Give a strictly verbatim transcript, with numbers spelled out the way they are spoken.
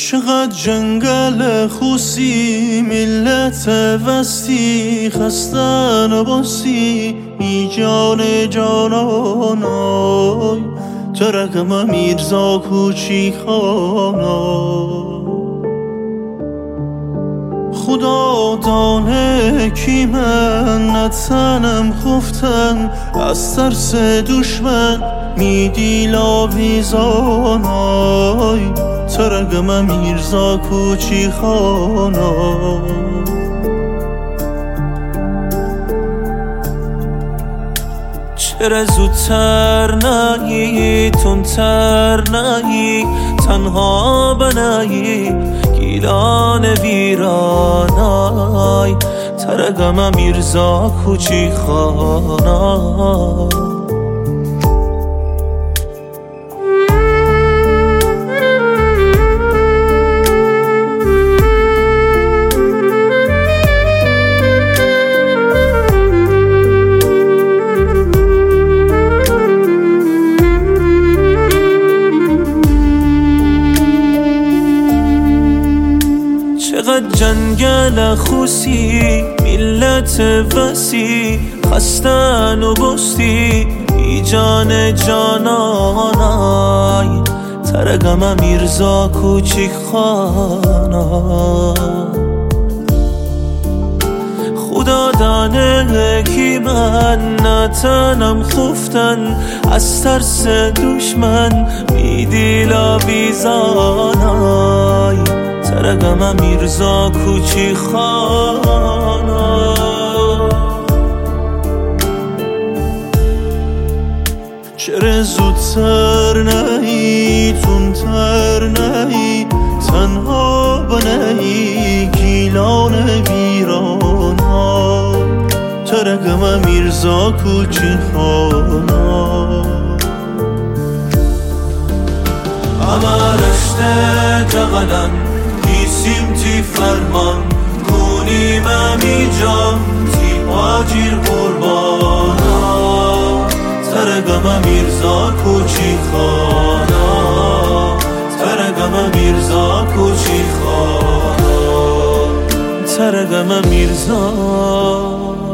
چقدر جنگل خوسی ملت وستی خستن و باسی ای جان جانانای ترکم میرزا کوچی خانای خدا دانه کی من نتنم خفتن از ترس دشمن میدی لاویزانای ترگم میرزا کوچی خانای چرا زودتر نهی تندتر نهی تنها بنهی گیلان ویرانای ترگم میرزا کوچی خانای چقدر جنگل خوسی ملت وسی خستن و بستی ای جان جانانای ترگم میرزا کوچی خانای خدا دانه کی من نتنم خفتن از ترس دشمن میدی لاویزانای ترگم میرزا کوچی خانای چرا زودتر نهی تندتر نهی تنها بنهی گیلان ویرانای ترگم میرزا کوچی خانای اما رشته جغلن نیسیم تی فرمان کنیم امی جام تی آجیر قربانا ترگم میرزا کوچی خانا ترگم میرزا کوچی خانا ترگم میرزا